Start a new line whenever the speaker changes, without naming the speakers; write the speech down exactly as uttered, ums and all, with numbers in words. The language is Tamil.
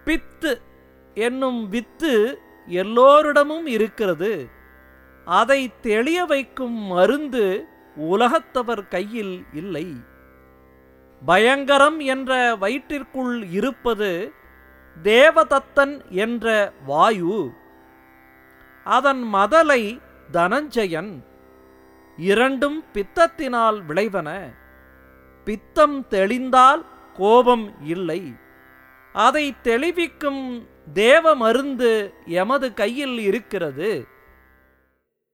பித்து என்னும் வித்து எல்லோரிடமும் இருக்கிறது. அதை தெளிய வைக்கும் மருந்து உலகத்தவர் கையில் இல்லை. பயங்கரம் என்ற வயிற்றிற்குள் இருப்பது தேவதத்தன் என்ற வாயு. அதன் மதலை தனஞ்சயன். இரண்டும் பித்தத்தினால் விளைவன. பித்தம் தெளிந்தால் கோபம் இல்லை. அதை தெளிவிக்கும் தேவ மருந்து எமது கையில் இருக்கிறது.